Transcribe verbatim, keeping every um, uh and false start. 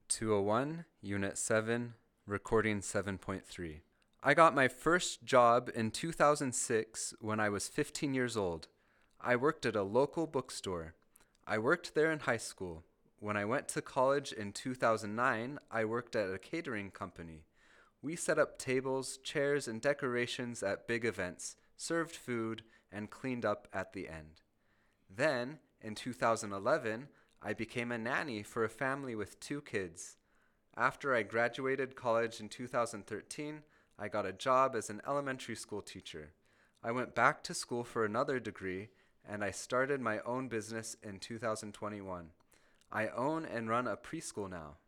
two oh one, Unit seven, Recording seven point three. I got my first job in two thousand six when I was fifteen years old. I worked at a local bookstore. I worked there in high school. When I went to college in two thousand nine, I worked at a catering company. We set up tables, chairs, and decorations at big events, served food, and cleaned up at the end. Then, in two thousand eleven, I became a nanny for a family with two kids. After I graduated college in two thousand thirteen, I got a job as an elementary school teacher. I went back to school for another degree, and I started my own business in two thousand twenty-one. I own and run a preschool now.